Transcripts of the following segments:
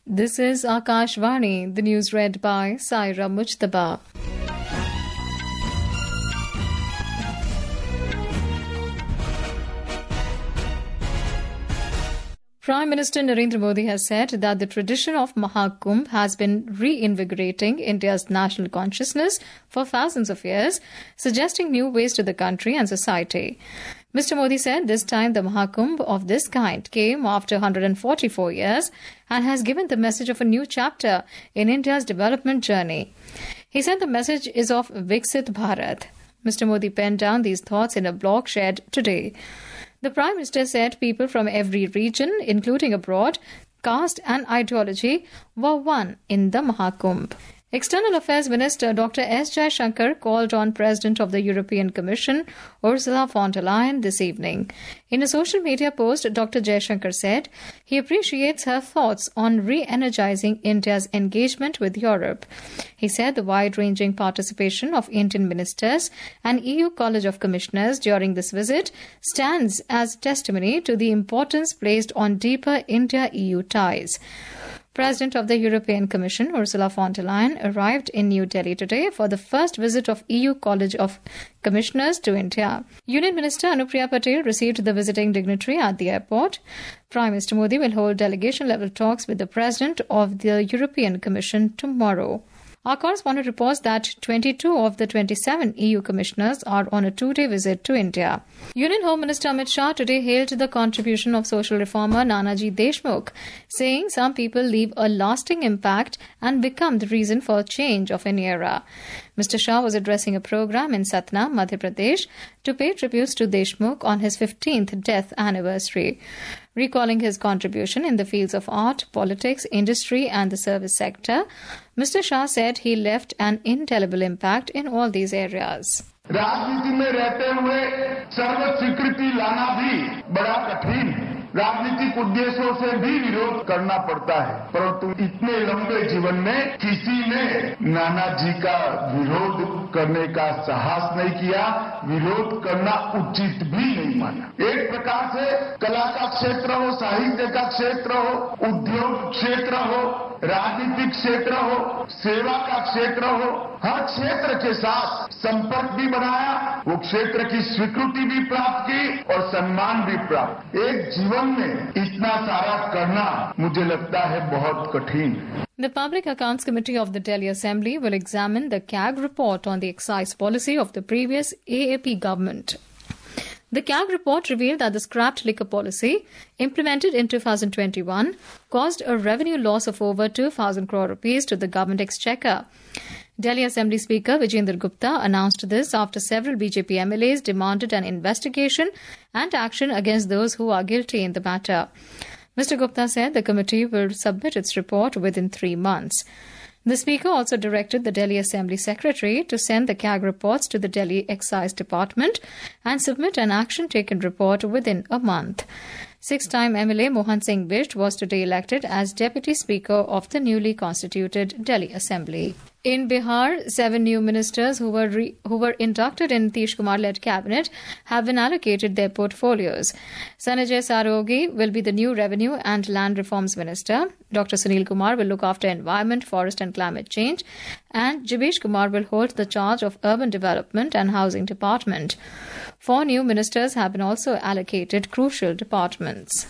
This is Akashvani, the news read by Saira Mujtaba. Prime Minister Narendra Modi has said that the tradition of Mahakumbh has been reinvigorating India's national consciousness for thousands of years, suggesting new ways to the country and society. Mr. Modi said this time the Mahakumbh of this kind came after 144 years and has given the message of a new chapter in India's development journey. He said the message is of Viksit Bharat. Mr. Modi penned down these thoughts in a blog shared today. The Prime Minister said people from every region, including abroad, caste and ideology, were one in the Mahakumbh. External Affairs Minister Dr. S. Jaishankar called on President of the European Commission, Ursula von der Leyen, this evening. In a social media post, Dr. Jaishankar said he appreciates her thoughts on re-energizing India's engagement with Europe. He said the wide-ranging participation of Indian ministers and EU College of Commissioners during this visit stands as testimony to the importance placed on deeper India-EU ties. President of the European Commission, Ursula von der Leyen, arrived in New Delhi today for the first visit of EU College of Commissioners to India. Union Minister Anupriya Patel received the visiting dignitary at the airport. Prime Minister Modi will hold delegation-level talks with the President of the European Commission tomorrow. Our correspondent reports that 22 of the 27 EU commissioners are on a two-day visit to India. Union Home Minister Amit Shah today hailed the contribution of social reformer Nanaji Deshmukh, saying some people leave a lasting impact and become the reason for change of an era. Mr. Shah was addressing a program in Satna, Madhya Pradesh, to pay tributes to Deshmukh on his 15th death anniversary. Recalling his contribution in the fields of art, politics, industry and the service sector, Mr. Shah said he left an indelible impact in all these areas. राजनीति में रहते हुए सर्व स्वीकृति लाना भी बड़ा कठिन है। राजनीतिक उद्देश्यों से भी विरोध करना पड़ता है, परंतु इतने लंबे जीवन में किसी ने नाना जी का विरोध करने का साहस नहीं किया, विरोध करना उचित भी नहीं माना। एक प्रकार से कला का क्षेत्र हो, साहित्य का क्षेत्र हो, उद्योग क्षेत्र हो, राजनीतिक क्षेत्र हो, सेवा का क्षेत्र हो, हर क्षेत्र के साथ संपर्क भी बनाया, वो क्षेत्र की स्वीकृति भी प्राप्त की और सम्मान भी प्राप्त। एक जीवन में इतना सारा करना मुझे लगता है बहुत कठिन है। The Public Accounts Committee of the Delhi Assembly will examine the CAG report on the excise policy of the previous AAP government. The CAG report revealed that the scrapped liquor policy, implemented in 2021, caused a revenue loss of over 2,000 crore rupees to the government exchequer. Delhi Assembly Speaker Vijender Gupta announced this after several BJP MLAs demanded an investigation and action against those who are guilty in the matter. Mr. Gupta said the committee will submit its report within 3 months. The Speaker also directed the Delhi Assembly Secretary to send the CAG reports to the Delhi Excise Department and submit an action-taken report within a month. Six-time MLA Mohan Singh Bisht was today elected as Deputy Speaker of the newly constituted Delhi Assembly. In Bihar, 7 new ministers who were inducted in Nitish Kumar-led cabinet have been allocated their portfolios. Sanjay Sarogi will be the new Revenue and Land Reforms Minister. Dr. Sunil Kumar will look after Environment, Forest and Climate Change. And Jibesh Kumar will hold the charge of Urban Development and Housing Department. 4 new ministers have been also allocated crucial departments.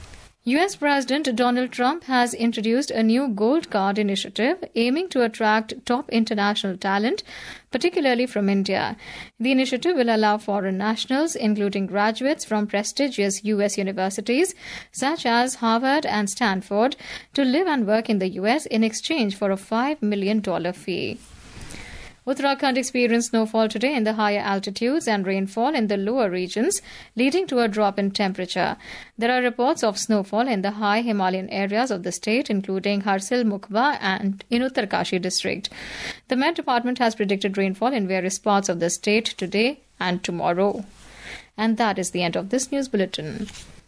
US President Donald Trump has introduced a new Gold Card initiative aiming to attract top international talent, particularly from India. The initiative will allow foreign nationals, including graduates from prestigious US universities such as Harvard and Stanford, to live and work in the US in exchange for a $5 million fee. Uttarakhand experienced snowfall today in the higher altitudes and rainfall in the lower regions, leading to a drop in temperature. There are reports of snowfall in the high Himalayan areas of the state, including Harsil Mukhba and in Uttarkashi district. The Met Department has predicted rainfall in various parts of the state today and tomorrow. And that is the end of this news bulletin.